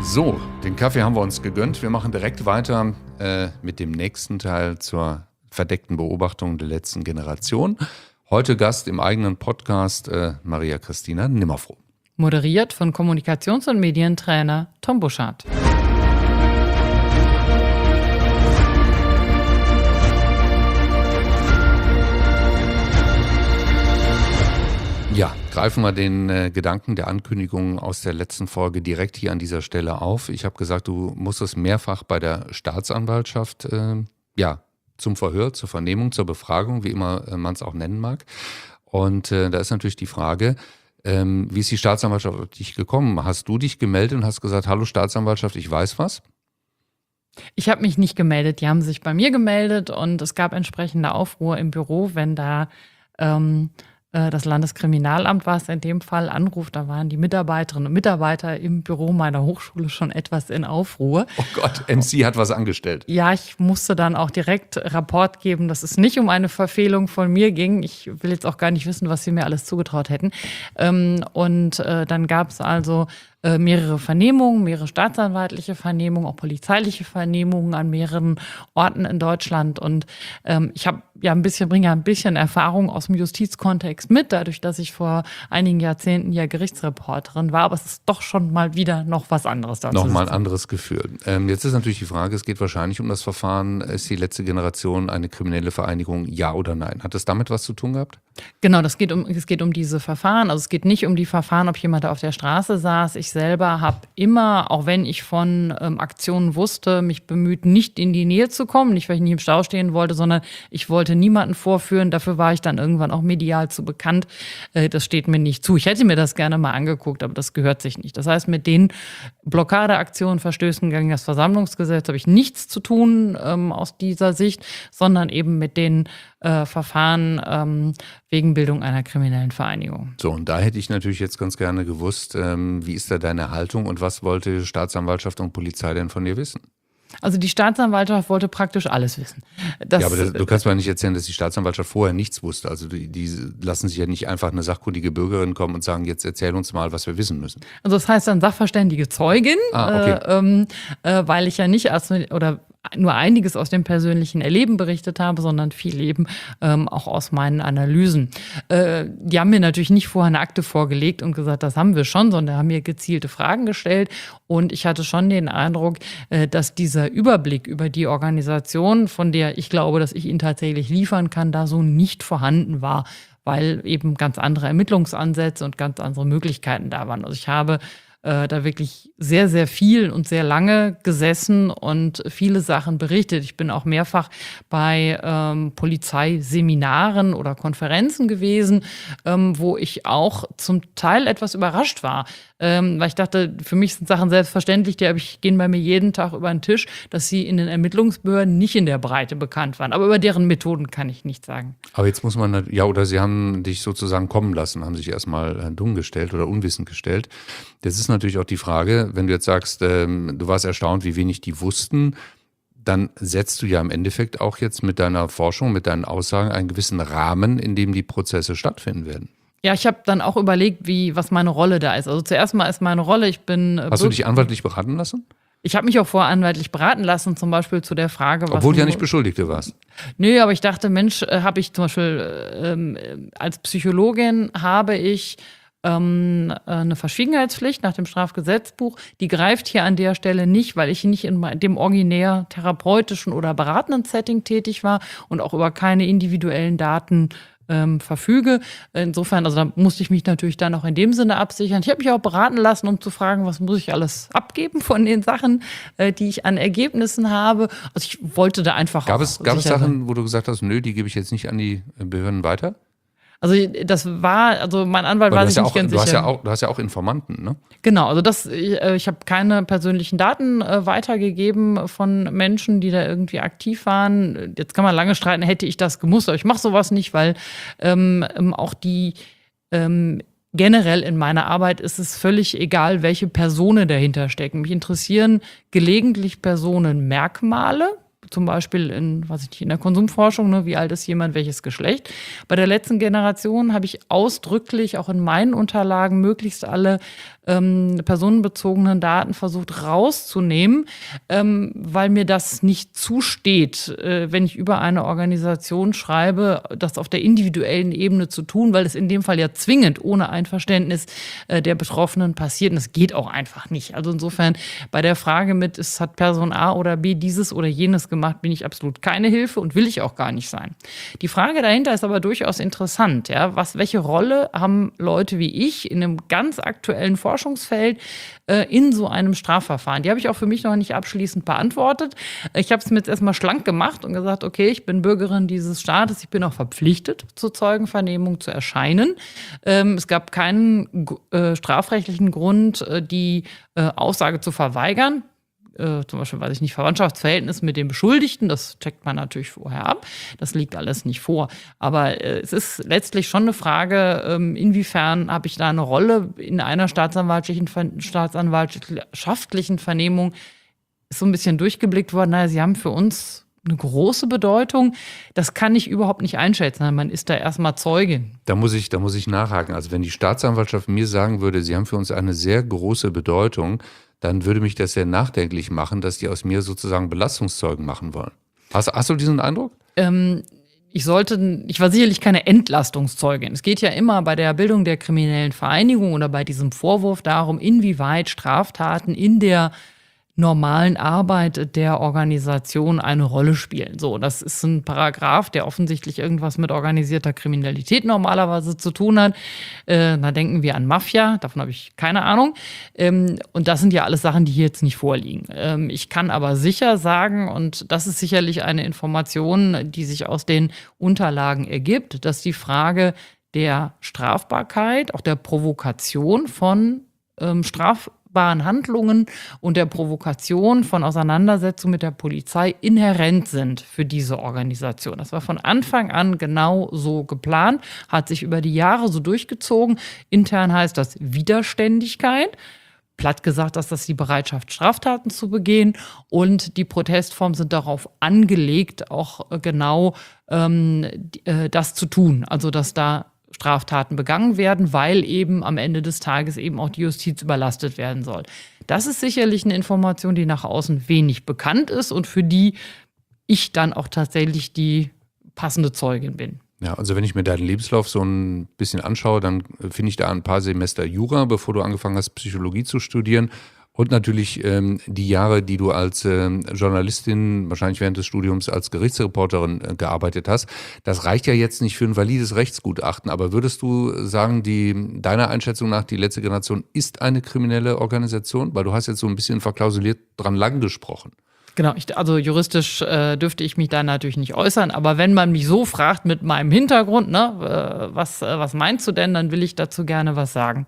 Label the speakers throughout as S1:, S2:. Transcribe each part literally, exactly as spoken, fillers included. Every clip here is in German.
S1: So, den Kaffee haben wir uns gegönnt. Wir machen direkt weiter äh, mit dem nächsten Teil zur verdeckten Beobachtung der letzten Generation. Heute Gast im eigenen Podcast äh, Maria Christina Nimmerfroh.
S2: Moderiert von Kommunikations- und Medientrainer Tom Buschardt.
S1: Ja, greifen wir den äh, Gedanken der Ankündigung aus der letzten Folge direkt hier an dieser Stelle auf. Ich habe gesagt, du musstest mehrfach bei der Staatsanwaltschaft äh, ja, zum Verhör, zur Vernehmung, zur Befragung, wie immer äh, man es auch nennen mag. Und äh, da ist natürlich die Frage, ähm, wie ist die Staatsanwaltschaft auf dich gekommen? Hast du dich gemeldet und hast gesagt, hallo Staatsanwaltschaft, ich weiß was?
S2: Ich habe mich nicht gemeldet, die haben sich bei mir gemeldet und es gab entsprechende Aufruhr im Büro, wenn da ähm, das Landeskriminalamt war es in dem Fall, anruft, da waren die Mitarbeiterinnen und Mitarbeiter im Büro meiner Hochschule schon etwas in Aufruhr.
S1: Oh Gott, M C hat was angestellt.
S2: Ja, ich musste dann auch direkt Rapport geben, dass es nicht um eine Verfehlung von mir ging. Ich will jetzt auch gar nicht wissen, was sie mir alles zugetraut hätten. Und dann gab es also mehrere Vernehmungen, mehrere staatsanwaltliche Vernehmungen, auch polizeiliche Vernehmungen an mehreren Orten in Deutschland. Und ähm, ich habe ja ein bisschen, bringe ja ein bisschen Erfahrung aus dem Justizkontext mit, dadurch, dass ich vor einigen Jahrzehnten ja Gerichtsreporterin war. Aber es ist doch schon mal wieder noch was anderes dazu.
S1: Nochmal ein anderes Gefühl. Ähm, jetzt ist natürlich die Frage, es geht wahrscheinlich um das Verfahren, ist die letzte Generation eine kriminelle Vereinigung, ja oder nein? Hat das damit was zu tun gehabt?
S2: Genau, das geht um, es geht um diese Verfahren. Also es geht nicht um die Verfahren, ob jemand da auf der Straße saß. Ich selber habe immer, auch wenn ich von ähm, Aktionen wusste, mich bemüht, nicht in die Nähe zu kommen. Nicht, weil ich nicht im Stau stehen wollte, sondern ich wollte niemanden vorführen. Dafür war ich dann irgendwann auch medial zu bekannt. Äh, das steht mir nicht zu. Ich hätte mir das gerne mal angeguckt, aber das gehört sich nicht. Das heißt, mit den Blockadeaktionen, Verstößen gegen das Versammlungsgesetz habe ich nichts zu tun ähm, aus dieser Sicht, sondern eben mit den äh, Verfahren ähm, wegen Bildung einer kriminellen Vereinigung.
S1: So, und da hätte ich natürlich jetzt ganz gerne gewusst, ähm, wie ist da deine Haltung und was wollte Staatsanwaltschaft und Polizei denn von dir wissen?
S2: Also die Staatsanwaltschaft wollte praktisch alles wissen. Das,
S1: ja, aber das, du kannst mir nicht erzählen, dass die Staatsanwaltschaft vorher nichts wusste. Also die, die lassen sich ja nicht einfach eine sachkundige Bürgerin kommen und sagen, jetzt erzähl uns mal, was wir wissen müssen.
S2: Also das heißt dann sachverständige Zeugin,
S1: ah, okay.
S2: äh, ähm, äh, weil ich ja nicht als, oder nur einiges aus dem persönlichen Erleben berichtet habe, sondern viel eben ähm, auch aus meinen Analysen. Äh, die haben mir natürlich nicht vorher eine Akte vorgelegt und gesagt, das haben wir schon, sondern haben mir gezielte Fragen gestellt. Und ich hatte schon den Eindruck, äh, dass dieser Überblick über die Organisation, von der ich glaube, dass ich ihn tatsächlich liefern kann, da so nicht vorhanden war, weil eben ganz andere Ermittlungsansätze und ganz andere Möglichkeiten da waren. Also ich habe äh, da wirklich sehr, sehr viel und sehr lange gesessen und viele Sachen berichtet. Ich bin auch mehrfach bei ähm, Polizeiseminaren oder Konferenzen gewesen, ähm, wo ich auch zum Teil etwas überrascht war. Ähm, weil ich dachte, für mich sind Sachen selbstverständlich, die ich, gehen bei mir jeden Tag über den Tisch, dass sie in den Ermittlungsbehörden nicht in der Breite bekannt waren. Aber über deren Methoden kann ich nichts sagen.
S1: Aber jetzt muss man, ja, oder sie haben dich sozusagen kommen lassen, haben sich erstmal äh, dumm gestellt oder unwissend gestellt. Das ist natürlich auch die Frage, wenn du jetzt sagst, ähm, du warst erstaunt, wie wenig die wussten, dann setzt du ja im Endeffekt auch jetzt mit deiner Forschung, mit deinen Aussagen einen gewissen Rahmen, in dem die Prozesse stattfinden werden.
S2: Ja, ich habe dann auch überlegt, wie, was meine Rolle da ist. Also zuerst mal ist meine Rolle, ich bin...
S1: Hast du dich anwaltlich beraten lassen?
S2: Ich habe mich auch vorher anwaltlich beraten lassen, zum Beispiel zu der Frage, was...
S1: Obwohl du ja nicht Beschuldigte warst.
S2: Nö, aber ich dachte, Mensch, habe ich zum Beispiel ähm, als Psychologin habe ich ähm, eine Verschwiegenheitspflicht nach dem Strafgesetzbuch. Die greift hier an der Stelle nicht, weil ich nicht in dem originär therapeutischen oder beratenden Setting tätig war und auch über keine individuellen Daten Ähm, verfüge. Insofern, also da musste ich mich natürlich dann auch in dem Sinne absichern. Ich habe mich auch beraten lassen, um zu fragen, was muss ich alles abgeben von den Sachen, äh, die ich an Ergebnissen habe. Also ich wollte da einfach
S1: Gab
S2: auch
S1: es, gab es
S2: sicher
S1: Sachen,
S2: sein.
S1: wo du gesagt hast, nö, die gebe ich jetzt nicht an die Behörden weiter?
S2: Also das war, also mein Anwalt
S1: Weil
S2: war
S1: du
S2: sich
S1: hast ja
S2: nicht
S1: auch,
S2: ganz
S1: du hast
S2: sicher.
S1: ja auch, du hast ja auch Informanten, ne?
S2: Genau, also das, ich, ich habe keine persönlichen Daten äh, weitergegeben von Menschen, die da irgendwie aktiv waren. Jetzt kann man lange streiten, hätte ich das gemusst, aber ich mache sowas nicht, weil ähm, auch die ähm, generell in meiner Arbeit ist es völlig egal, welche Personen dahinter stecken. Mich interessieren gelegentlich Personenmerkmale, zum Beispiel in, weiß ich nicht, in der Konsumforschung, ne, wie alt ist jemand, welches Geschlecht. Bei der letzten Generation habe ich ausdrücklich auch in meinen Unterlagen möglichst alle ähm, personenbezogenen Daten versucht rauszunehmen, ähm, weil mir das nicht zusteht, äh, wenn ich über eine Organisation schreibe, das auf der individuellen Ebene zu tun, weil es in dem Fall ja zwingend ohne Einverständnis äh, der Betroffenen passiert. Und das geht auch einfach nicht. Also insofern bei der Frage mit, es hat Person A oder B dieses oder jenes gemacht, bin ich absolut keine Hilfe und will ich auch gar nicht sein. Die Frage dahinter ist aber durchaus interessant. Ja? Was, welche Rolle haben Leute wie ich in einem ganz aktuellen Forschungsfeld äh, in so einem Strafverfahren? Die habe ich auch für mich noch nicht abschließend beantwortet. Ich habe es mir jetzt erstmal schlank gemacht und gesagt, okay, ich bin Bürgerin dieses Staates, ich bin auch verpflichtet, zur Zeugenvernehmung zu erscheinen. Ähm, es gab keinen äh, strafrechtlichen Grund, äh, die äh, Aussage zu verweigern. Äh, zum Beispiel, weiß ich nicht, Verwandtschaftsverhältnis mit dem Beschuldigten, das checkt man natürlich vorher ab. Das liegt alles nicht vor. Aber äh, es ist letztlich schon eine Frage, ähm, inwiefern habe ich da eine Rolle in einer staatsanwaltlichen, staatsanwaltschaftlichen Vernehmung. Ist so ein bisschen durchgeblickt worden, naja, sie haben für uns eine große Bedeutung. Das kann ich überhaupt nicht einschätzen. Man ist da erstmal Zeugin.
S1: Da muss ich, da muss ich nachhaken. Also wenn die Staatsanwaltschaft mir sagen würde, sie haben für uns eine sehr große Bedeutung, dann würde mich das sehr nachdenklich machen, dass die aus mir sozusagen Belastungszeugen machen wollen. Hast, hast du diesen Eindruck?
S2: Ähm, ich sollte, ich war sicherlich keine Entlastungszeugin. Es geht ja immer bei der Bildung der kriminellen Vereinigung oder bei diesem Vorwurf darum, inwieweit Straftaten in der normalen Arbeit der Organisation eine Rolle spielen. So, das ist ein Paragraph, der offensichtlich irgendwas mit organisierter Kriminalität normalerweise zu tun hat. Äh, da denken wir an Mafia, davon habe ich keine Ahnung. Ähm, und das sind ja alles Sachen, die hier jetzt nicht vorliegen. Ähm, ich kann aber sicher sagen, und das ist sicherlich eine Information, die sich aus den Unterlagen ergibt, dass die Frage der Strafbarkeit, auch der Provokation von ähm, Straf Handlungen und der Provokation von Auseinandersetzungen mit der Polizei inhärent sind für diese Organisation. Das war von Anfang an genau so geplant, hat sich über die Jahre so durchgezogen. Intern heißt das Widerständigkeit. Platt gesagt, dass das die Bereitschaft, Straftaten zu begehen, und die Protestformen sind darauf angelegt, auch genau ähm, äh, das zu tun. Also, dass da Straftaten begangen werden, weil eben am Ende des Tages eben auch die Justiz überlastet werden soll. Das ist sicherlich eine Information, die nach außen wenig bekannt ist und für die ich dann auch tatsächlich die passende Zeugin bin.
S1: Ja, also wenn ich mir deinen Lebenslauf so ein bisschen anschaue, dann finde ich da ein paar Semester Jura, bevor du angefangen hast, Psychologie zu studieren. Und natürlich ähm, die Jahre, die du als ähm, Journalistin, wahrscheinlich während des Studiums als Gerichtsreporterin äh, gearbeitet hast. Das reicht ja jetzt nicht für ein valides Rechtsgutachten, aber würdest du sagen, die deiner Einschätzung nach, die letzte Generation ist eine kriminelle Organisation? Weil du hast jetzt so ein bisschen verklausuliert dran lang gesprochen.
S2: Genau, ich, also juristisch äh, dürfte ich mich da natürlich nicht äußern, aber wenn man mich so fragt mit meinem Hintergrund, ne, äh, was, äh, was meinst du denn, dann will ich dazu gerne was sagen.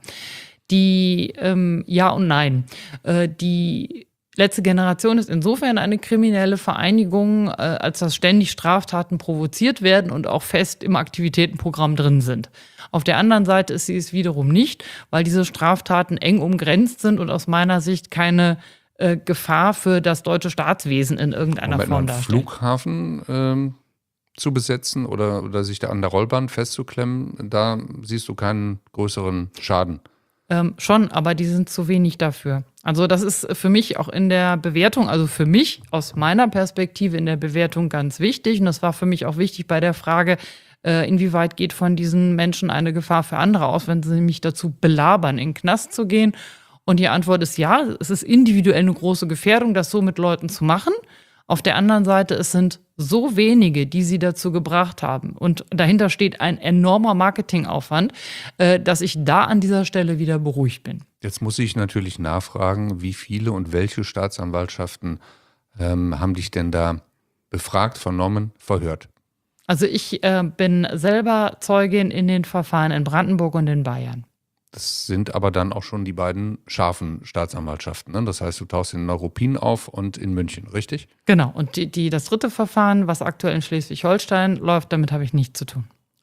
S2: Die, ähm, ja und nein. Äh, die letzte Generation ist insofern eine kriminelle Vereinigung, äh, als dass ständig Straftaten provoziert werden und auch fest im Aktivitätenprogramm drin sind. Auf der anderen Seite ist sie es wiederum nicht, weil diese Straftaten eng umgrenzt sind und aus meiner Sicht keine äh, Gefahr für das deutsche Staatswesen in irgendeiner
S1: Moment,
S2: Form
S1: einen
S2: darstellen.
S1: Flughafen ähm, zu besetzen oder, oder sich da an der Rollbahn festzuklemmen, da siehst du keinen größeren Schaden.
S2: Ähm, schon, aber die sind zu wenig dafür. Also das ist für mich auch in der Bewertung, also für mich aus meiner Perspektive in der Bewertung ganz wichtig. Und das war für mich auch wichtig bei der Frage, äh, inwieweit geht von diesen Menschen eine Gefahr für andere aus, wenn sie mich dazu belabern, in den Knast zu gehen. Und die Antwort ist ja, es ist individuell eine große Gefährdung, das so mit Leuten zu machen. Auf der anderen Seite, es sind so wenige, die sie dazu gebracht haben. Und dahinter steht ein enormer Marketingaufwand, äh, dass ich da an dieser Stelle wieder beruhigt bin.
S1: Jetzt muss ich natürlich nachfragen, wie viele und welche Staatsanwaltschaften ähm, haben dich denn da befragt, vernommen, verhört?
S2: Also ich äh, bin selber Zeugin in den Verfahren in Brandenburg und in Bayern.
S1: Das sind aber dann auch schon die beiden scharfen Staatsanwaltschaften. Ne? Das heißt, du tauchst in Neuruppin auf und in München, richtig?
S2: Genau. Und die, die, das dritte Verfahren, was aktuell in Schleswig-Holstein läuft, damit habe ich nichts zu tun.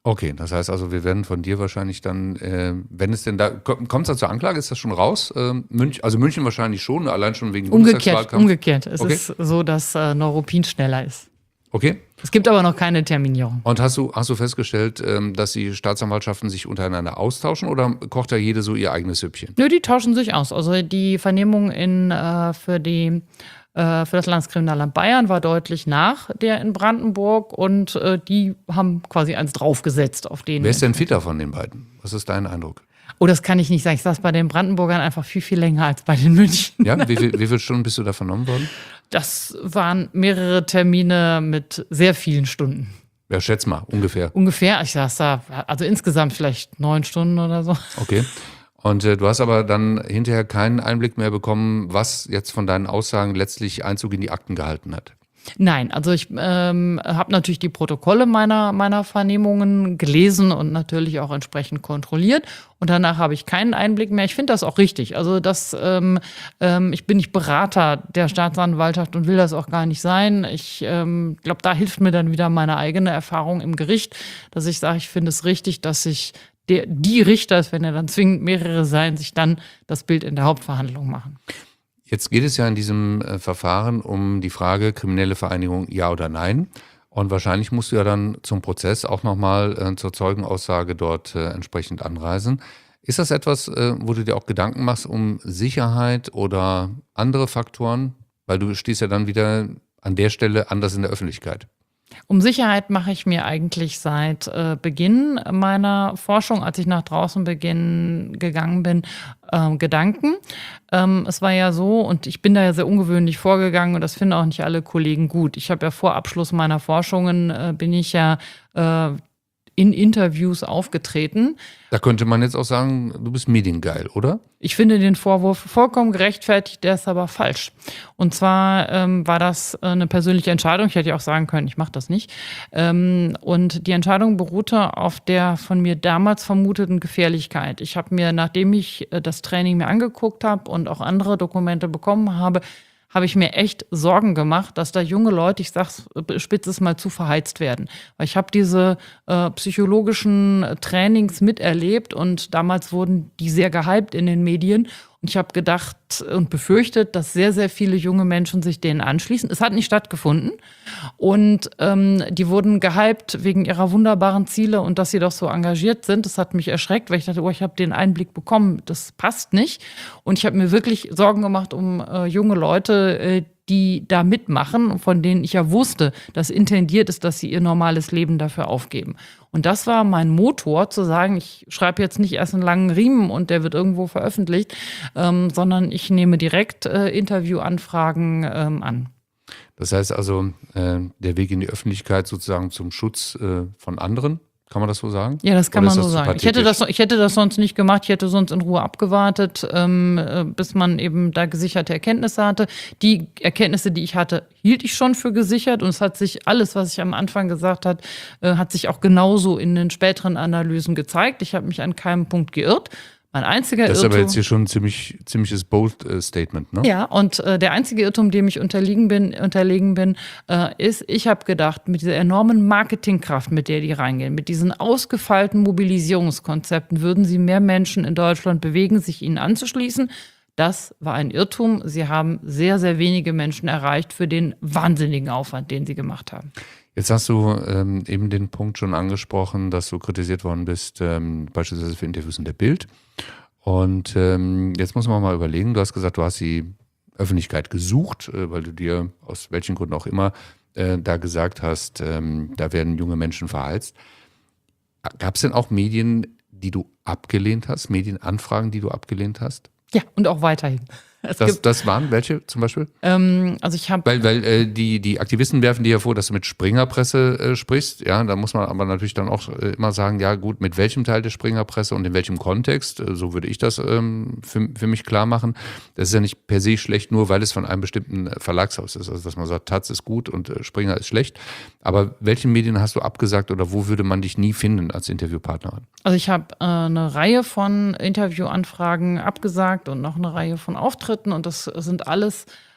S1: Okay, das heißt also, wir werden von dir wahrscheinlich dann, äh, wenn es denn da, kommt es da zur Anklage, ist das schon raus? Ähm, Münch, also München wahrscheinlich schon, allein schon wegen
S2: Umgekehrt,
S1: Bundestagswahlkampf?
S2: umgekehrt. Es
S1: Okay.
S2: ist so, dass äh, Neuruppin schneller ist.
S1: Okay.
S2: Es gibt aber noch keine Terminierung.
S1: Und hast du, hast du festgestellt, ähm, dass die Staatsanwaltschaften sich untereinander austauschen oder kocht da jede so ihr eigenes Süppchen?
S2: Nö, die tauschen sich aus. Also die Vernehmung in, äh, für, die, äh, für das Landeskriminalamt Bayern war deutlich nach der in Brandenburg und äh, die haben quasi eins draufgesetzt auf den.
S1: Wer ist denn fitter von den beiden? Was ist dein Eindruck?
S2: Oh, das kann ich nicht sagen. Ich saß bei den Brandenburgern einfach viel, viel länger als bei den München.
S1: Ja, wie, viel, wie viele Stunden bist du da vernommen worden?
S2: Das waren mehrere Termine mit sehr vielen Stunden.
S1: Ja, schätz mal, ungefähr.
S2: Ungefähr, ich saß da, also insgesamt vielleicht neun Stunden oder so.
S1: Okay. Und äh, du hast aber dann hinterher keinen Einblick mehr bekommen, was jetzt von deinen Aussagen letztlich Einzug in die Akten gehalten hat.
S2: Nein, also ich ähm, habe natürlich die Protokolle meiner, meiner Vernehmungen gelesen und natürlich auch entsprechend kontrolliert. Und danach habe ich keinen Einblick mehr. Ich finde das auch richtig. Also das, ähm, ähm, ich bin nicht Berater der Staatsanwaltschaft und will das auch gar nicht sein. Ich ähm, glaube, da hilft mir dann wieder meine eigene Erfahrung im Gericht, dass ich sage, ich finde es richtig, dass sich der, die Richter, wenn er dann zwingend mehrere sein, sich dann das Bild in der Hauptverhandlung machen.
S1: Jetzt geht es ja in diesem äh, Verfahren um die Frage, kriminelle Vereinigung ja oder nein. Und wahrscheinlich musst du ja dann zum Prozess auch nochmal äh, zur Zeugenaussage dort äh, entsprechend anreisen. Ist das etwas, äh, wo du dir auch Gedanken machst um Sicherheit oder andere Faktoren? Weil du stehst ja dann wieder an der Stelle anders in der Öffentlichkeit.
S2: Um Sicherheit mache ich mir eigentlich seit äh, Beginn meiner Forschung, als ich nach draußen beginn, gegangen bin, äh, Gedanken. Ähm, es war ja so, und ich bin da ja sehr ungewöhnlich vorgegangen und das finden auch nicht alle Kollegen gut. Ich habe ja vor Abschluss meiner Forschungen, äh, bin ich ja äh, in Interviews aufgetreten.
S1: Da könnte man jetzt auch sagen, du bist mediengeil, oder?
S2: Ich finde den Vorwurf vollkommen gerechtfertigt, der ist aber falsch. Und zwar ähm, war das eine persönliche Entscheidung. Ich hätte ja auch sagen können, ich mache das nicht. Ähm, und die Entscheidung beruhte auf der von mir damals vermuteten Gefährlichkeit. Ich habe mir, nachdem ich äh, das Training mir angeguckt habe und auch andere Dokumente bekommen habe, habe ich mir echt Sorgen gemacht, dass da junge Leute, ich sag's, spitze es mal zu, verheizt werden. Weil ich habe diese äh, psychologischen Trainings miterlebt und damals wurden die sehr gehypt in den Medien. Und ich habe gedacht und befürchtet, dass sehr, sehr viele junge Menschen sich denen anschließen. Es hat nicht stattgefunden. Und ähm, die wurden gehypt wegen ihrer wunderbaren Ziele und dass sie doch so engagiert sind. Das hat mich erschreckt, weil ich dachte, oh, ich habe den Einblick bekommen, das passt nicht. Und ich habe mir wirklich Sorgen gemacht um äh, junge Leute, äh, die da mitmachen, von denen ich ja wusste, dass intendiert ist, dass sie ihr normales Leben dafür aufgeben. Und das war mein Motor, zu sagen, ich schreibe jetzt nicht erst einen langen Riemen und der wird irgendwo veröffentlicht, ähm, sondern ich nehme direkt äh, Interviewanfragen ähm, an.
S1: Das heißt also, äh, der Weg in die Öffentlichkeit sozusagen zum Schutz äh, von anderen, kann man das so sagen?
S2: Ja, das kann
S1: Oder
S2: man
S1: ist
S2: so
S1: das zu
S2: sagen. Ich hätte, das, ich hätte das sonst nicht gemacht, ich hätte sonst in Ruhe abgewartet, ähm, äh, bis man eben da gesicherte Erkenntnisse hatte. Die Erkenntnisse, die ich hatte, hielt ich schon für gesichert und es hat sich alles, was ich am Anfang gesagt habe, äh, hat sich auch genauso in den späteren Analysen gezeigt. Ich habe mich an keinem Punkt geirrt. Mein einziger
S1: Das ist
S2: Irrtum,
S1: aber jetzt hier schon ein ziemlich, ziemliches Bold-Statement, ne?
S2: Ja, und äh, der einzige Irrtum, dem ich unterliegen bin, unterlegen bin, äh, ist, ich habe gedacht, mit dieser enormen Marketingkraft, mit der die reingehen, mit diesen ausgefeilten Mobilisierungskonzepten, würden sie mehr Menschen in Deutschland bewegen, sich ihnen anzuschließen. Das war ein Irrtum. Sie haben sehr, sehr wenige Menschen erreicht für den wahnsinnigen Aufwand, den sie gemacht haben.
S1: Jetzt hast du ähm, eben den Punkt schon angesprochen, dass du kritisiert worden bist, ähm, beispielsweise für Interviews in der Bild. Und ähm, jetzt muss man mal überlegen, du hast gesagt, du hast die Öffentlichkeit gesucht, äh, weil du dir aus welchen Gründen auch immer äh, da gesagt hast, ähm, da werden junge Menschen verheizt. Gab es denn auch Medien, die du abgelehnt hast, Medienanfragen, die du abgelehnt hast?
S2: Ja, und auch weiterhin. Es
S1: Das,
S2: gibt,
S1: das waren welche zum Beispiel?
S2: ähm, also ich habe
S1: Weil, weil äh, die, die Aktivisten werfen dir ja vor, dass du mit Springerpresse äh, sprichst. Ja, da muss man aber natürlich dann auch äh, immer sagen, ja gut, mit welchem Teil der Springerpresse und in welchem Kontext, äh, so würde ich das ähm, für, für mich klar machen. Das ist ja nicht per se schlecht, nur weil es von einem bestimmten Verlagshaus ist. Also dass man sagt, Taz ist gut und äh, Springer ist schlecht. Aber welchen Medien hast du abgesagt oder wo würde man dich nie finden als Interviewpartnerin?
S2: Also ich habe äh, eine Reihe von Interviewanfragen abgesagt und noch eine Reihe von Auftritten und das sind alles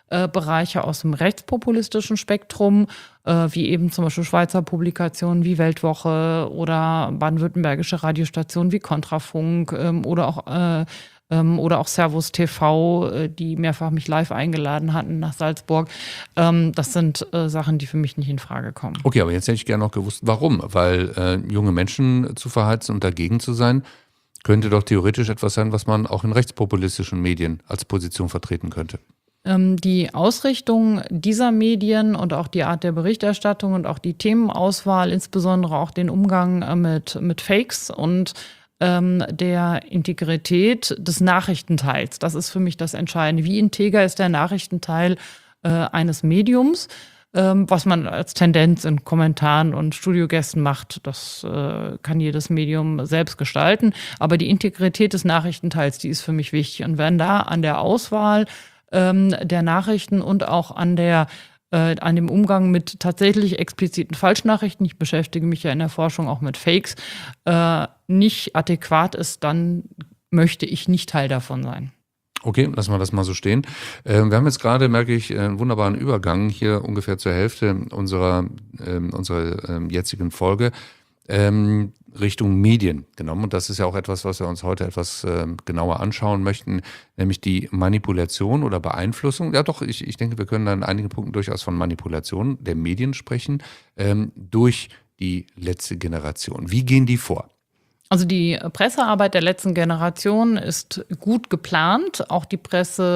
S2: äh, Bereiche aus dem rechtspopulistischen Spektrum, äh, wie eben zum Beispiel Schweizer Publikationen wie Weltwoche oder baden-württembergische Radiostationen wie Kontrafunk ähm, oder auch äh, ähm, oder auch Servus T V, äh, die mehrfach mich live eingeladen hatten nach Salzburg. Ähm, das sind äh, Sachen, die für mich nicht in Frage kommen.
S1: Okay, aber jetzt hätte ich gerne noch gewusst, warum? Weil äh, junge Menschen zu verheizen und dagegen zu sein, könnte doch theoretisch etwas sein, was man auch in rechtspopulistischen Medien als Position vertreten könnte.
S2: Ähm, die Ausrichtung dieser Medien und auch die Art der Berichterstattung und auch die Themenauswahl, insbesondere auch den Umgang äh, mit, mit Fakes und ähm, der Integrität des Nachrichtenteils. Das ist für mich das Entscheidende. Wie integer ist der Nachrichtenteil äh, eines Mediums? Ähm, was man als Tendenz in Kommentaren und Studiogästen macht, das äh, kann jedes Medium selbst gestalten. Aber die Integrität des Nachrichtenteils, die ist für mich wichtig. Und wenn da an der Auswahl ähm, der Nachrichten und auch an der äh, an dem Umgang mit tatsächlich expliziten Falschnachrichten, ich beschäftige mich ja in der Forschung auch mit Fakes, äh, nicht adäquat ist, dann möchte ich nicht Teil davon sein.
S1: Okay, lassen wir das mal so stehen. Ähm, wir haben jetzt gerade, merke ich, einen wunderbaren Übergang hier ungefähr zur Hälfte unserer, ähm, unserer ähm, jetzigen Folge ähm, Richtung Medien genommen. Und das ist ja auch etwas, was wir uns heute etwas ähm, genauer anschauen möchten, nämlich die Manipulation oder Beeinflussung. Ja doch, ich, ich denke, wir können da in einigen Punkten durchaus von Manipulation der Medien sprechen, ähm, durch die letzte Generation. Wie gehen die vor?
S2: Also die Pressearbeit der letzten Generation ist gut geplant. Auch die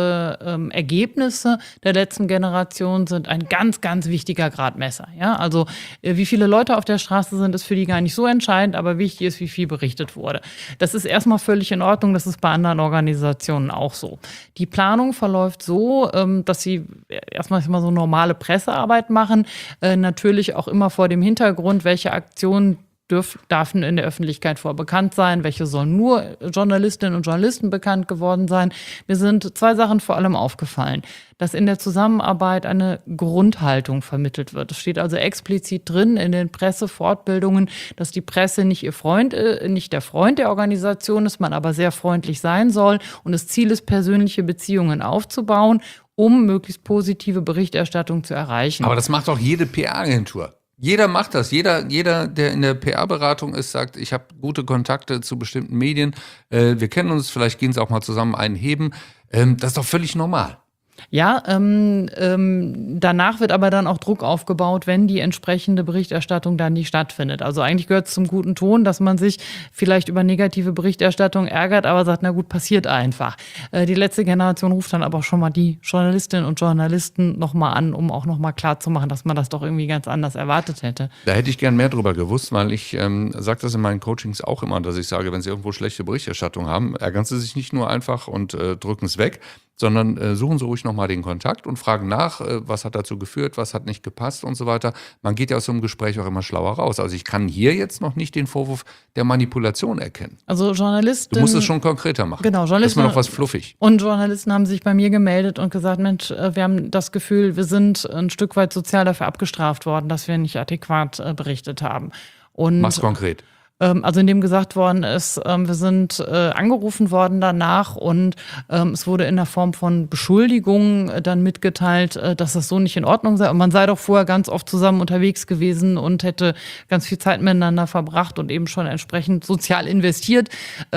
S2: Presseergebnisse ähm, der letzten Generation sind ein ganz, ganz wichtiger Gradmesser. Ja? Also äh, wie viele Leute auf der Straße sind, ist für die gar nicht so entscheidend, aber wichtig ist, wie viel berichtet wurde. Das ist erstmal völlig in Ordnung, das ist bei anderen Organisationen auch so. Die Planung verläuft so, ähm, dass sie erstmal mal so normale Pressearbeit machen, äh, natürlich auch immer vor dem Hintergrund, welche Aktionen Dürf, dürfen in der Öffentlichkeit vor bekannt sein, welche sollen nur Journalistinnen und Journalisten bekannt geworden sein. Mir sind zwei Sachen vor allem aufgefallen, dass in der Zusammenarbeit eine Grundhaltung vermittelt wird. Es steht also explizit drin in den Pressefortbildungen, dass die Presse nicht ihr Freund, nicht der Freund der Organisation ist, man aber sehr freundlich sein soll und das Ziel ist, persönliche Beziehungen aufzubauen, um möglichst positive Berichterstattung zu erreichen.
S1: Aber das macht auch jede P R-Agentur. Jeder macht das. Jeder, jeder, der in der P R-Beratung ist, sagt, ich habe gute Kontakte zu bestimmten Medien. Äh, wir kennen uns, vielleicht gehen sie auch mal zusammen einheben. Ähm, das ist doch völlig normal.
S2: Ja, ähm, ähm, danach wird aber dann auch Druck aufgebaut, wenn die entsprechende Berichterstattung dann nicht stattfindet. Also eigentlich gehört es zum guten Ton, dass man sich vielleicht über negative Berichterstattung ärgert, aber sagt, na gut, passiert einfach. Äh, die letzte Generation ruft dann aber auch schon mal die Journalistinnen und Journalisten nochmal an, um auch nochmal klarzumachen, dass man das doch irgendwie ganz anders erwartet hätte.
S1: Da hätte ich gern mehr drüber gewusst, weil ich ähm, sage das in meinen Coachings auch immer, dass ich sage, wenn Sie irgendwo schlechte Berichterstattung haben, ärgern Sie sich nicht nur einfach und äh, drücken es weg, sondern äh, suchen Sie ruhig nochmal den Kontakt und fragen nach, äh, was hat dazu geführt, was hat nicht gepasst und so weiter. Man geht ja aus so einem Gespräch auch immer schlauer raus. Also ich kann hier jetzt noch nicht den Vorwurf der Manipulation erkennen.
S2: Also Journalisten...
S1: Du musst es schon konkreter machen.
S2: Genau, Journalisten...
S1: Das ist mir noch was fluffig.
S2: Und Journalisten haben sich bei mir gemeldet und gesagt, Mensch, wir haben das Gefühl, wir sind ein Stück weit sozial dafür abgestraft worden, dass wir nicht adäquat äh, berichtet haben. Und
S1: mach's konkret.
S2: Also in dem gesagt worden ist, wir sind angerufen worden danach und es wurde in der Form von Beschuldigungen dann mitgeteilt, dass das so nicht in Ordnung sei. Und man sei doch vorher ganz oft zusammen unterwegs gewesen und hätte ganz viel Zeit miteinander verbracht und eben schon entsprechend sozial investiert.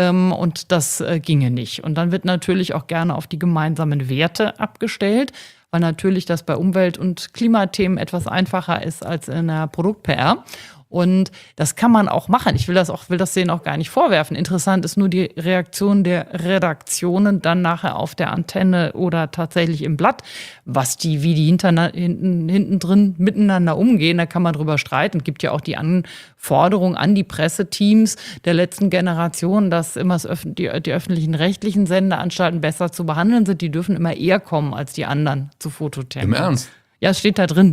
S2: Und das ginge nicht. Und dann wird natürlich auch gerne auf die gemeinsamen Werte abgestellt, weil natürlich das bei Umwelt- und Klimathemen etwas einfacher ist als in der Produkt-P R. Und das kann man auch machen. Ich will das auch, will das denen auch gar nicht vorwerfen. Interessant ist nur die Reaktion der Redaktionen dann nachher auf der Antenne oder tatsächlich im Blatt, was die, wie die hinten, hinten, hinten drin miteinander umgehen. Da kann man drüber streiten. Es gibt ja auch die Anforderung an die Presseteams der letzten Generation, dass immer das Öf- die, die öffentlichen rechtlichen Sendeanstalten besser zu behandeln sind. Die dürfen immer eher kommen als die anderen zu Fototerminen.
S1: Im Ernst?
S2: Ja, es steht da drin.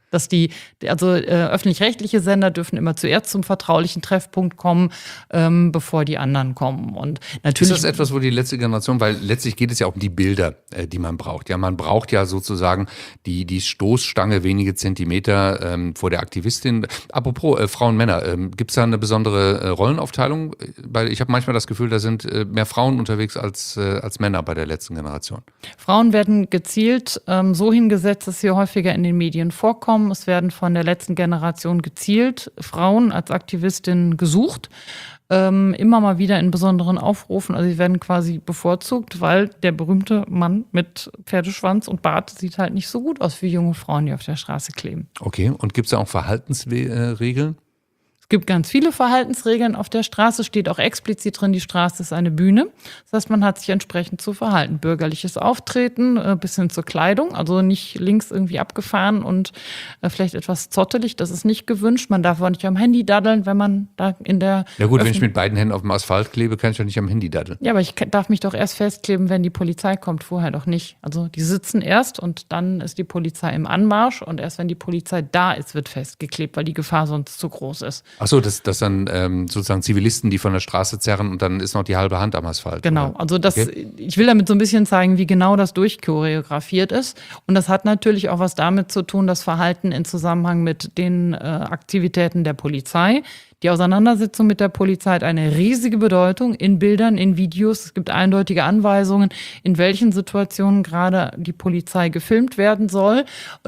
S2: Dass die, also äh, öffentlich-rechtliche Sender dürfen immer zuerst zum vertraulichen Treffpunkt kommen, ähm, bevor die anderen kommen. Und natürlich
S1: ist das etwas, wo die letzte Generation, weil letztlich geht es ja um die Bilder, äh, die man braucht. Ja, man braucht ja sozusagen die, die Stoßstange wenige Zentimeter ähm, vor der Aktivistin. Apropos äh, Frauen, Männer, ähm, gibt es da eine besondere äh, Rollenaufteilung? Weil ich habe manchmal das Gefühl, da sind äh, mehr Frauen unterwegs als, äh, als Männer bei der letzten Generation.
S2: Frauen werden gezielt ähm, so hingesetzt, dass sie häufiger in den Medien vorkommen. Es werden von der letzten Generation gezielt Frauen als Aktivistinnen gesucht, ähm, immer mal wieder in besonderen Aufrufen. Also sie werden quasi bevorzugt, weil der berühmte Mann mit Pferdeschwanz und Bart sieht halt nicht so gut aus wie junge Frauen, die auf der Straße kleben.
S1: Okay, und gibt es da auch Verhaltensregeln?
S2: Es gibt ganz viele Verhaltensregeln auf der Straße, steht auch explizit drin, die Straße ist eine Bühne. Das heißt, man hat sich entsprechend zu verhalten. Bürgerliches Auftreten, äh, bis hin zur Kleidung, also nicht links irgendwie abgefahren und äh, vielleicht etwas zottelig, das ist nicht gewünscht. Man darf auch nicht am Handy daddeln, wenn man da in der...
S1: Ja gut,
S2: Öffn-
S1: wenn ich mit beiden Händen auf dem Asphalt klebe, kann ich ja nicht am Handy daddeln.
S2: Ja, aber ich darf mich doch erst festkleben, wenn die Polizei kommt, vorher doch nicht. Also die sitzen erst und dann ist die Polizei im Anmarsch und erst wenn die Polizei da ist, wird festgeklebt, weil die Gefahr sonst zu groß ist.
S1: Ach so, das, das dann ähm, sozusagen Zivilisten, die von der Straße zerren und dann ist noch die halbe Hand am Asphalt.
S2: Genau,
S1: oder?
S2: also das,
S1: Okay.
S2: ich will damit so ein bisschen zeigen, wie genau das durchchoreografiert ist. Und das hat natürlich auch was damit zu tun, das Verhalten in Zusammenhang mit den äh, Aktivitäten der Polizei. Die Auseinandersetzung mit der Polizei hat eine riesige Bedeutung in Bildern, in Videos. Es gibt eindeutige Anweisungen, in welchen Situationen gerade die Polizei gefilmt werden soll.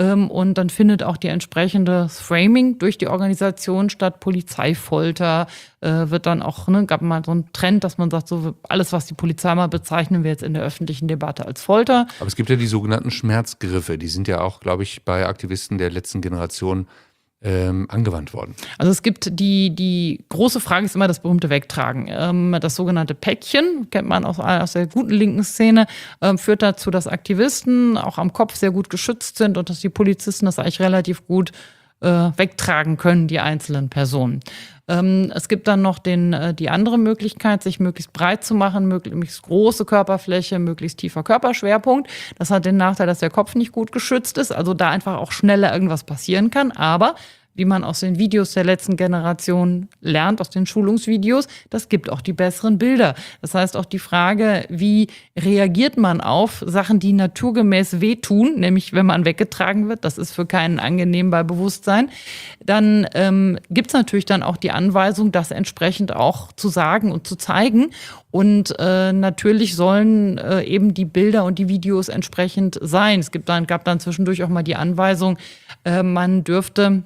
S2: Und dann findet auch die entsprechende Framing durch die Organisation statt. Polizeifolter wird dann auch, ne, gab mal so einen Trend, dass man sagt, so alles, was die Polizei mal bezeichnen wir jetzt in der öffentlichen Debatte als Folter.
S1: Aber es gibt ja die sogenannten Schmerzgriffe. Die sind ja auch, glaube ich, bei Aktivisten der letzten Generation Ähm, angewandt worden.
S2: Also es gibt die, die große Frage ist immer das berühmte Wegtragen. Ähm, das sogenannte Päckchen, kennt man aus, aus der guten linken Szene, ähm, führt dazu, dass Aktivisten auch am Kopf sehr gut geschützt sind und dass die Polizisten das eigentlich relativ gut äh, wegtragen können, die einzelnen Personen. Ähm, es gibt dann noch den, äh, die andere Möglichkeit, sich möglichst breit zu machen, möglichst große Körperfläche, möglichst tiefer Körperschwerpunkt. Das hat den Nachteil, dass der Kopf nicht gut geschützt ist, also da einfach auch schneller irgendwas passieren kann. Aber wie man aus den Videos der letzten Generation lernt, aus den Schulungsvideos, das gibt auch die besseren Bilder. Das heißt auch die Frage, wie reagiert man auf Sachen, die naturgemäß wehtun, nämlich wenn man weggetragen wird, das ist für keinen angenehm bei Bewusstsein, dann ähm, gibt es natürlich dann auch die Anweisung, das entsprechend auch zu sagen und zu zeigen. Und äh, natürlich sollen äh, eben die Bilder und die Videos entsprechend sein. Es gibt dann, gab dann zwischendurch auch mal die Anweisung, äh, man dürfte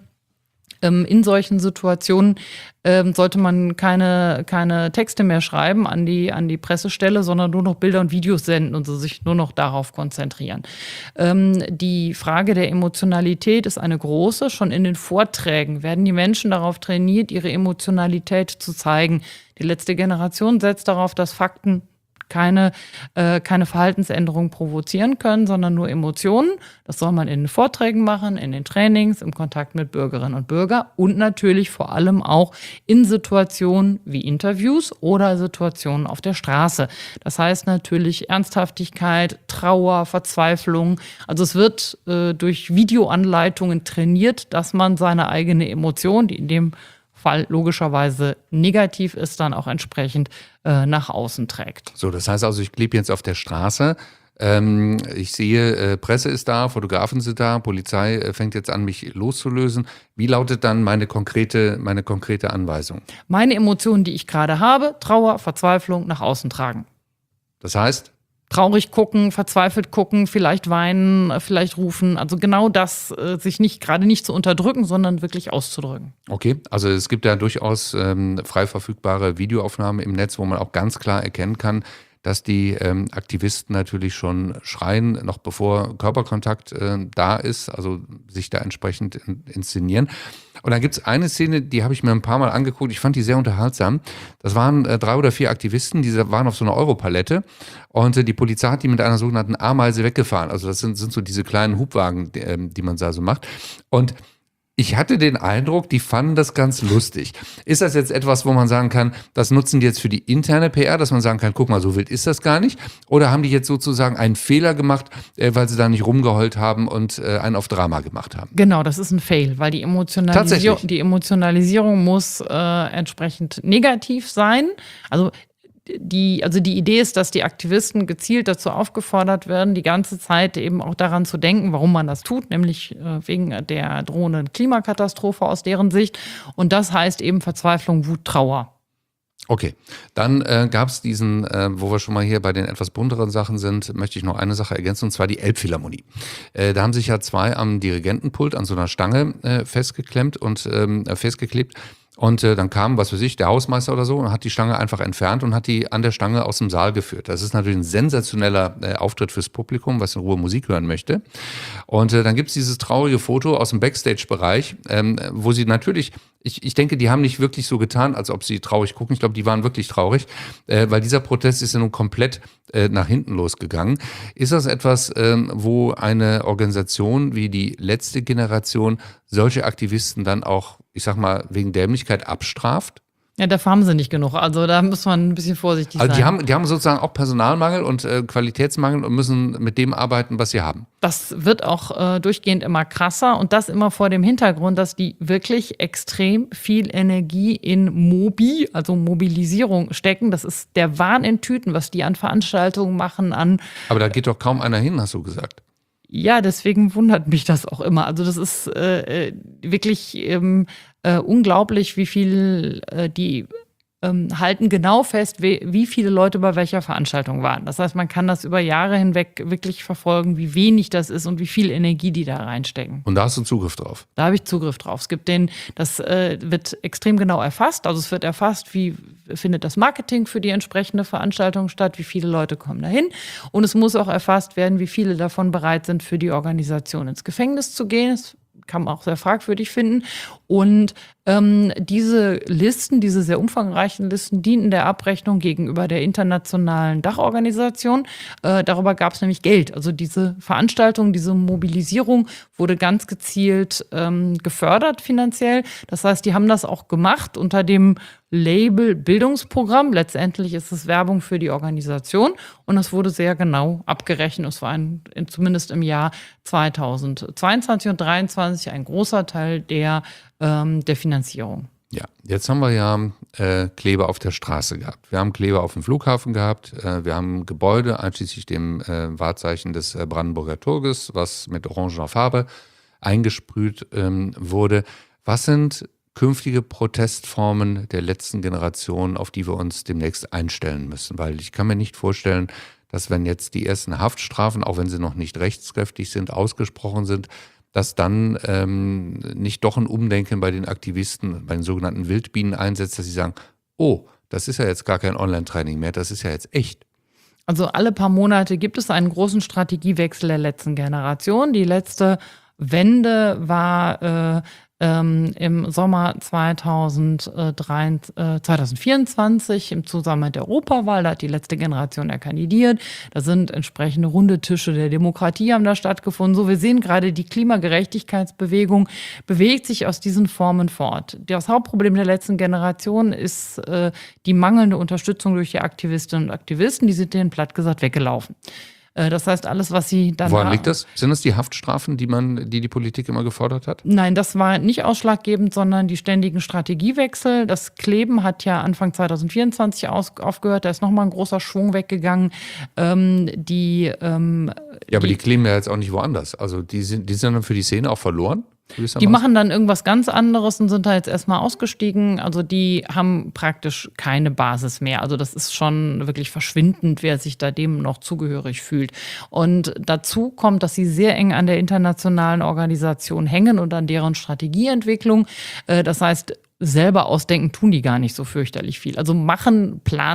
S2: in solchen Situationen ähm, sollte man keine, keine Texte mehr schreiben an die, an die Pressestelle, sondern nur noch Bilder und Videos senden und so sich nur noch darauf konzentrieren. Ähm, die Frage der Emotionalität ist eine große. Schon in den Vorträgen werden die Menschen darauf trainiert, ihre Emotionalität zu zeigen. Die letzte Generation setzt darauf, dass Fakten keine, äh, keine Verhaltensänderung provozieren können, sondern nur Emotionen. Das soll man in den Vorträgen machen, in den Trainings, im Kontakt mit Bürgerinnen und Bürgern und natürlich vor allem auch in Situationen wie Interviews oder Situationen auf der Straße. Das heißt natürlich Ernsthaftigkeit, Trauer, Verzweiflung. Also es wird äh, durch Videoanleitungen trainiert, dass man seine eigene Emotion, die in dem Fall logischerweise negativ ist, dann auch entsprechend äh, nach außen trägt.
S1: So, das heißt also, ich lebe jetzt auf der Straße, ähm, ich sehe, äh, Presse ist da, Fotografen sind da, Polizei äh, fängt jetzt an, mich loszulösen. Wie lautet dann meine konkrete, meine konkrete Anweisung?
S2: Meine Emotionen, die ich gerade habe, Trauer, Verzweiflung, nach außen tragen.
S1: Das heißt?
S2: Traurig gucken, verzweifelt gucken, vielleicht weinen, vielleicht rufen. Also genau das, äh, sich nicht gerade nicht zu unterdrücken, sondern wirklich auszudrücken.
S1: Okay, also es gibt ja durchaus ähm, frei verfügbare Videoaufnahmen im Netz, wo man auch ganz klar erkennen kann, dass die ähm, Aktivisten natürlich schon schreien, noch bevor Körperkontakt äh, da ist, also sich da entsprechend in, inszenieren. Und dann gibt es eine Szene, die habe ich mir ein paar Mal angeguckt, ich fand die sehr unterhaltsam. Das waren äh, drei oder vier Aktivisten, die waren auf so einer Europalette und äh, die Polizei hat die mit einer sogenannten Ameise weggefahren. Also das sind, sind so diese kleinen Hubwagen, die, äh, die man da so macht. Und Ich hatte den Eindruck, die fanden das ganz lustig. Ist das jetzt etwas, wo man sagen kann, das nutzen die jetzt für die interne P R, dass man sagen kann, guck mal, so wild ist das gar nicht? Oder haben die jetzt sozusagen einen Fehler gemacht, äh, weil sie da nicht rumgeheult haben und äh, einen auf Drama gemacht haben?
S2: Genau, das ist ein Fail, weil die Emotionalisierung, die Emotionalisierung muss äh, entsprechend negativ sein. Also Die, also die Idee ist, dass die Aktivisten gezielt dazu aufgefordert werden, die ganze Zeit eben auch daran zu denken, warum man das tut, nämlich äh, wegen der drohenden Klimakatastrophe aus deren Sicht. Und das heißt eben Verzweiflung, Wut, Trauer.
S1: Okay, dann äh, gab es diesen, äh, wo wir schon mal hier bei den etwas bunteren Sachen sind, möchte ich noch eine Sache ergänzen, und zwar die Elbphilharmonie. Äh, da haben sich ja zwei am Dirigentenpult an so einer Stange äh, festgeklemmt und ähm, festgeklebt. Und äh, dann kam, was weiß ich, der Hausmeister oder so und hat die Stange einfach entfernt und hat die an der Stange aus dem Saal geführt. Das ist natürlich ein sensationeller äh, Auftritt fürs Publikum, was in Ruhe Musik hören möchte. Und äh, dann gibt's dieses traurige Foto aus dem Backstage-Bereich, ähm, wo sie natürlich, ich, ich denke, die haben nicht wirklich so getan, als ob sie traurig gucken. Ich glaube, die waren wirklich traurig, äh, weil dieser Protest ist ja nun komplett äh, nach hinten losgegangen. Ist das etwas, ähm, wo eine Organisation wie die letzte Generation solche Aktivisten dann auch, ich sag mal, wegen Dämlichkeit abstraft?
S2: Ja, dafür haben sie nicht genug. Also da muss man ein bisschen vorsichtig
S1: also
S2: sein.
S1: Die haben, die haben sozusagen auch Personalmangel und äh, Qualitätsmangel und müssen mit dem arbeiten, was sie haben.
S2: Das wird auch äh, durchgehend immer krasser und das immer vor dem Hintergrund, dass die wirklich extrem viel Energie in Mobi, also Mobilisierung stecken. Das ist der Wahn in Tüten, was die an Veranstaltungen machen, an...
S1: Aber da geht doch kaum einer hin, hast du gesagt.
S2: Ja, deswegen wundert mich das auch immer. Also das ist äh, wirklich ähm, äh, unglaublich, wie viel äh, die ähm, halten genau fest, wie, wie viele Leute bei welcher Veranstaltung waren. Das heißt, man kann das über Jahre hinweg wirklich verfolgen, wie wenig das ist und wie viel Energie die da reinstecken.
S1: Und da hast du Zugriff drauf?
S2: Da habe ich Zugriff drauf. Es gibt den, das äh, wird extrem genau erfasst. Also es wird erfasst, wie findet das Marketing für die entsprechende Veranstaltung statt, wie viele Leute kommen dahin. Und es muss auch erfasst werden, wie viele davon bereit sind, für die Organisation ins Gefängnis zu gehen. Das kann man auch sehr fragwürdig finden. Und ähm, diese Listen, diese sehr umfangreichen Listen, dienten der Abrechnung gegenüber der internationalen Dachorganisation. Äh, darüber gab es nämlich Geld. Also diese Veranstaltung, diese Mobilisierung wurde ganz gezielt ähm, gefördert finanziell. Das heißt, die haben das auch gemacht unter dem Label Bildungsprogramm. Letztendlich ist es Werbung für die Organisation und das wurde sehr genau abgerechnet. Es war ein, zumindest im Jahr zweitausendzweiundzwanzig und zweitausenddreiundzwanzig ein großer Teil der, ähm, der Finanzierung.
S1: Ja, jetzt haben wir ja äh, Kleber auf der Straße gehabt. Wir haben Kleber auf dem Flughafen gehabt. Äh, wir haben Gebäude, einschließlich dem äh, Wahrzeichen des äh, Brandenburger Turges, was mit orangener Farbe eingesprüht ähm, wurde. Was sind künftige Protestformen der letzten Generation, auf die wir uns demnächst einstellen müssen? Weil ich kann mir nicht vorstellen, dass wenn jetzt die ersten Haftstrafen, auch wenn sie noch nicht rechtskräftig sind, ausgesprochen sind, dass dann ähm, nicht doch ein Umdenken bei den Aktivisten, bei den sogenannten Wildbienen einsetzt, dass sie sagen, oh, das ist ja jetzt gar kein Online-Training mehr, das ist ja jetzt echt.
S2: Also alle paar Monate gibt es einen großen Strategiewechsel der letzten Generation. Die letzte Wende war äh, ähm, im Sommer zweitausendvierundzwanzig im Zusammenhang mit der Europawahl. Da hat die letzte Generation ja kandidiert. Da sind entsprechende runde Tische der Demokratie haben da stattgefunden. So, wir sehen gerade, die Klimagerechtigkeitsbewegung bewegt sich aus diesen Formen fort. Das Hauptproblem der letzten Generation ist äh, die mangelnde Unterstützung durch die Aktivistinnen und Aktivisten. Die sind denen platt gesagt weggelaufen. Das heißt, alles, was sie dann...
S1: Woran liegt das? Sind das die Haftstrafen, die man, die die Politik immer gefordert hat?
S2: Nein, das war nicht ausschlaggebend, sondern die ständigen Strategiewechsel. Das Kleben hat ja Anfang zweitausendvierundzwanzig aus, aufgehört. Da ist nochmal ein großer Schwung weggegangen. Ähm, die, ähm,
S1: ja, aber
S2: die,
S1: die kleben ja jetzt auch nicht woanders. Also die sind, die sind dann für die Szene auch verloren?
S2: Die machen dann irgendwas ganz anderes und sind da jetzt erstmal ausgestiegen. Also die haben praktisch keine Basis mehr. Also das ist schon wirklich verschwindend, wer sich da dem noch zugehörig fühlt. Und dazu kommt, dass sie sehr eng an der internationalen Organisation hängen und an deren Strategieentwicklung. Das heißt, selber ausdenken tun die gar nicht so fürchterlich viel. Also machen, planen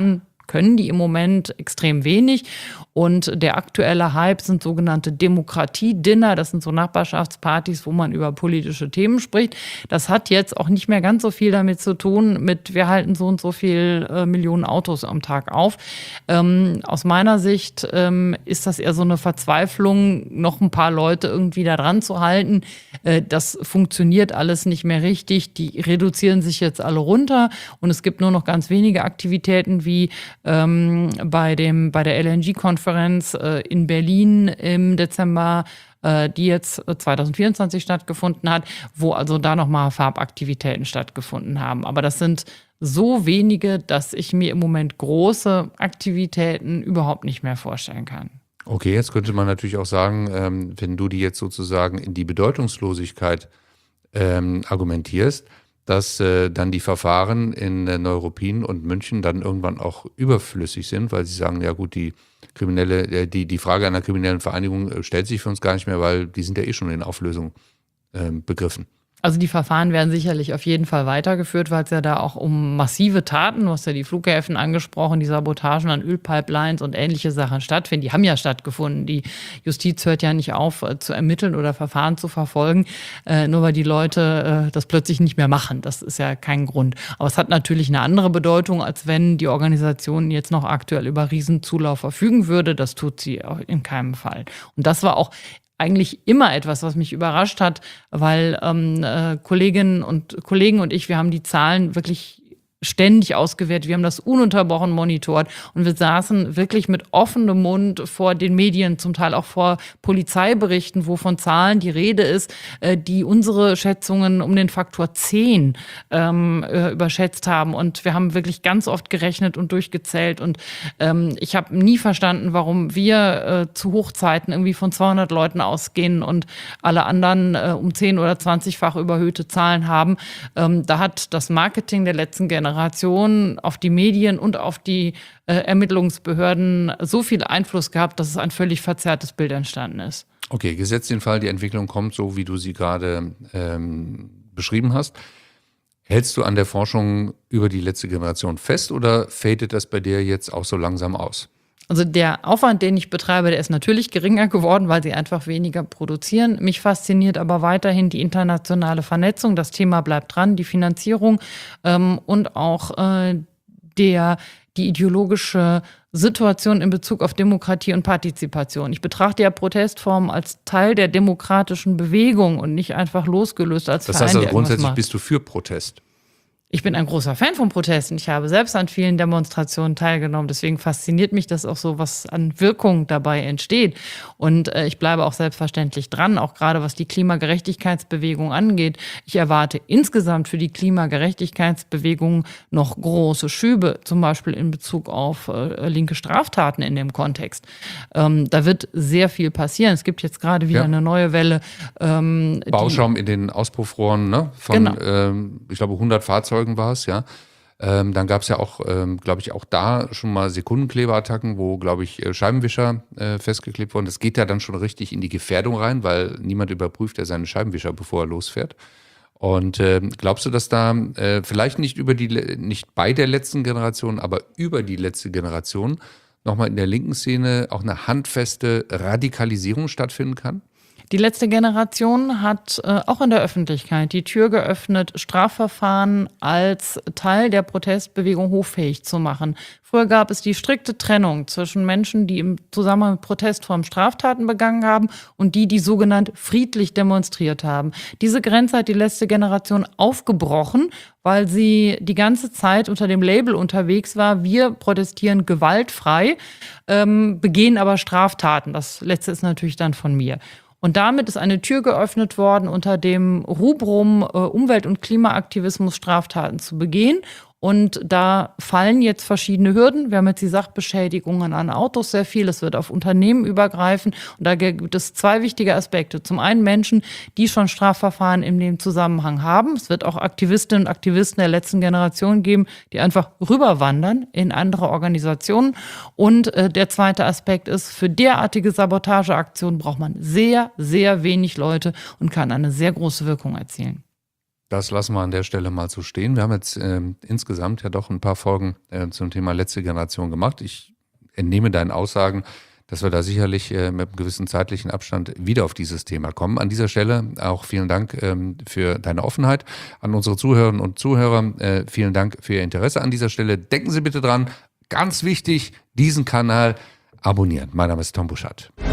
S2: können die im Moment extrem wenig. Und der aktuelle Hype sind sogenannte Demokratie-Dinner. Das sind so Nachbarschaftspartys, wo man über politische Themen spricht. Das hat jetzt auch nicht mehr ganz so viel damit zu tun, mit wir halten so und so viel äh, Millionen Autos am Tag auf. Ähm, aus meiner Sicht ähm, ist das eher so eine Verzweiflung, noch ein paar Leute irgendwie da dran zu halten. Äh, das funktioniert alles nicht mehr richtig. Die reduzieren sich jetzt alle runter und es gibt nur noch ganz wenige Aktivitäten wie ähm, bei dem bei der L N G-Konferenz äh, in Berlin im Dezember, äh, die jetzt zwanzig vierundzwanzig stattgefunden hat, wo also da nochmal Farbaktivitäten stattgefunden haben. Aber das sind so wenige, dass ich mir im Moment große Aktivitäten überhaupt nicht mehr vorstellen kann.
S1: Okay, jetzt könnte man natürlich auch sagen, ähm, wenn du die jetzt sozusagen in die Bedeutungslosigkeit ähm, argumentierst, dass äh, dann die Verfahren in äh, Neuruppin und München dann irgendwann auch überflüssig sind, weil sie sagen, ja gut, die kriminelle, äh, die, die Frage einer kriminellen Vereinigung äh, stellt sich für uns gar nicht mehr, weil die sind ja eh schon in Auflösung äh, begriffen.
S2: Also die Verfahren werden sicherlich auf jeden Fall weitergeführt, weil es ja da auch um massive Taten, du hast ja die Flughäfen angesprochen, die Sabotagen an Ölpipelines und ähnliche Sachen stattfinden. Die haben ja stattgefunden. Die Justiz hört ja nicht auf, äh, zu ermitteln oder Verfahren zu verfolgen, äh, nur weil die Leute äh, das plötzlich nicht mehr machen. Das ist ja kein Grund. Aber es hat natürlich eine andere Bedeutung, als wenn die Organisation jetzt noch aktuell über Riesenzulauf verfügen würde. Das tut sie auch in keinem Fall. Und das war auch eigentlich immer etwas, was mich überrascht hat, weil ähm, äh, Kolleginnen und Kollegen und ich, wir haben die Zahlen wirklich ständig ausgewertet. Wir haben das ununterbrochen monitort und wir saßen wirklich mit offenem Mund vor den Medien, zum Teil auch vor Polizeiberichten, wo von Zahlen die Rede ist, äh, die unsere Schätzungen um den Faktor zehn ähm, äh, überschätzt haben. Und wir haben wirklich ganz oft gerechnet und durchgezählt. Und ähm, ich habe nie verstanden, warum wir äh, zu Hochzeiten irgendwie von zweihundert Leuten ausgehen und alle anderen äh, um zehn- oder zwanzigfach überhöhte Zahlen haben. Ähm, da hat das Marketing der letzten Generation auf die Medien und auf die äh, Ermittlungsbehörden so viel Einfluss gehabt, dass es ein völlig verzerrtes Bild entstanden ist.
S1: Okay, gesetzt den Fall, die Entwicklung kommt so, wie du sie gerade ähm, beschrieben hast. Hältst du an der Forschung über die letzte Generation fest oder fadet das bei dir jetzt auch so langsam aus?
S2: Also der Aufwand, den ich betreibe, der ist natürlich geringer geworden, weil sie einfach weniger produzieren. Mich fasziniert aber weiterhin die internationale Vernetzung. Das Thema bleibt dran, die Finanzierung ähm, und auch äh, der, die ideologische Situation in Bezug auf Demokratie und Partizipation. Ich betrachte ja Protestformen als Teil der demokratischen Bewegung und nicht einfach losgelöst als
S1: Das
S2: Verein,
S1: heißt also
S2: der irgendwas
S1: grundsätzlich
S2: macht.
S1: bist du für Protest?
S2: Ich bin ein großer Fan von Protesten. Ich habe selbst an vielen Demonstrationen teilgenommen. Deswegen fasziniert mich das auch so, was an Wirkung dabei entsteht. Und äh, ich bleibe auch selbstverständlich dran, auch gerade was die Klimagerechtigkeitsbewegung angeht. Ich erwarte insgesamt für die Klimagerechtigkeitsbewegung noch große Schübe, zum Beispiel in Bezug auf äh, linke Straftaten in dem Kontext. Ähm, da wird sehr viel passieren. Es gibt jetzt gerade wieder ja. eine neue Welle. Ähm,
S1: Bauschaum in den Auspuffrohren, ne? Von,
S2: genau.
S1: ähm, ich glaube, hundert Fahrzeugen war es, ja. Ähm, dann gab es ja auch, ähm, glaube ich, auch da schon mal Sekundenkleberattacken, wo, glaube ich, Scheibenwischer äh, festgeklebt wurden. Das geht ja dann schon richtig in die Gefährdung rein, weil niemand überprüft ja seine Scheibenwischer, bevor er losfährt. Und äh, glaubst du, dass da äh, vielleicht nicht über die, nicht bei der letzten Generation, aber über die letzte Generation nochmal in der linken Szene auch eine handfeste Radikalisierung stattfinden kann?
S2: Die letzte Generation hat äh, auch in der Öffentlichkeit die Tür geöffnet, Strafverfahren als Teil der Protestbewegung hoffähig zu machen. Früher gab es die strikte Trennung zwischen Menschen, die im Zusammenhang mit Protestformen Straftaten begangen haben und die, die sogenannt friedlich demonstriert haben. Diese Grenze hat die letzte Generation aufgebrochen, weil sie die ganze Zeit unter dem Label unterwegs war, wir protestieren gewaltfrei, ähm, begehen aber Straftaten. Das letzte ist natürlich dann von mir. Und damit ist eine Tür geöffnet worden, unter dem Rubrum äh, Umwelt- und Klimaaktivismus Straftaten zu begehen. Und da fallen jetzt verschiedene Hürden. Wir haben jetzt die Sachbeschädigungen an Autos sehr viel. Es wird auf Unternehmen übergreifen. Und da gibt es zwei wichtige Aspekte. Zum einen Menschen, die schon Strafverfahren in dem Zusammenhang haben. Es wird auch Aktivistinnen und Aktivisten der letzten Generation geben, die einfach rüberwandern in andere Organisationen. Und äh, der zweite Aspekt ist, für derartige Sabotageaktionen braucht man sehr, sehr wenig Leute und kann eine sehr große Wirkung erzielen.
S1: Das lassen wir an der Stelle mal so stehen. Wir haben jetzt äh, insgesamt ja doch ein paar Folgen äh, zum Thema letzte Generation gemacht. Ich entnehme deinen Aussagen, dass wir da sicherlich äh, mit einem gewissen zeitlichen Abstand wieder auf dieses Thema kommen. An dieser Stelle auch vielen Dank ähm, für deine Offenheit. An unsere Zuhörerinnen und Zuhörer, äh, vielen Dank für Ihr Interesse an dieser Stelle. Denken Sie bitte dran, ganz wichtig, diesen Kanal abonnieren. Mein Name ist Tom Buschardt.